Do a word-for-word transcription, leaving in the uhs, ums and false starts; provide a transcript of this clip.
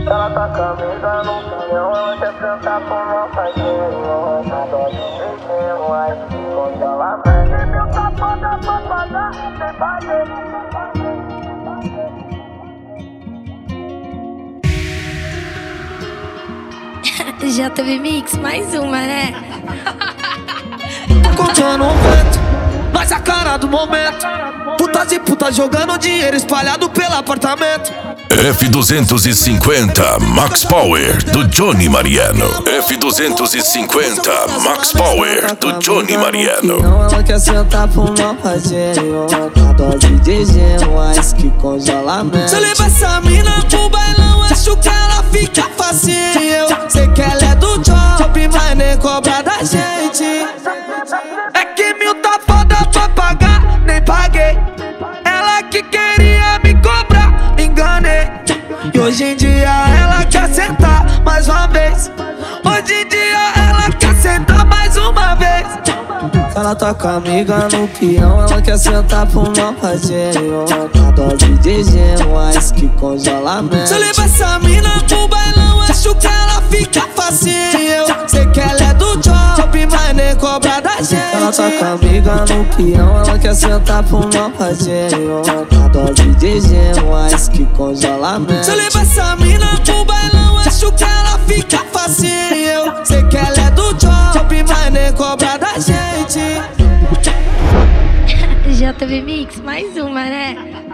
Ela tá com a amiga no pinhão, ela quer sentar com meu parceiro. Adoro de beijinho, ai, quando ela vem. Meu papo dá pra pagar, sem fazer. Já teve mix? Mais uma, né? Contando um vento, mas a cara do momento. Putas e putas jogando dinheiro espalhado pelo apartamento. F duzentos e cinquenta Max Power do Johnny Mariano. F duzentos e cinquenta Max Power do Johnny Mariano. Ela quer sentar pro meu parceiro. A dose de gelo, mas que congelamento. Se eu levar essa mina pro bailão, acho que ela fica facinho. Eu sei que ela é do job, mas nem cobra da gente. É que mil tá foda pra pagar, nem paguei. Ela que queria me cobrar, enganei. E hoje em dia ela quer sentar mais uma vez. Hoje em dia ela quer sentar mais uma vez. Ela tá com a amiga no peão, ela quer sentar pro meu parceiro. A dose de gelo, mas que congelamento. Se eu levar essa mina pro bailão, acho que ela fica facinho. Eu sei que ela é do job, mas nem cobra da gente. Ela tá com a amiga no peão, ela quer sentar pro meu parceiro. A dose de gelo, mas que congelamento. Se eu levar essa mina pro bailão, acho que ela fica facinho. Eu sei que ela é do job, mas nem cobra da gente. Já teve mix? Mais uma, né?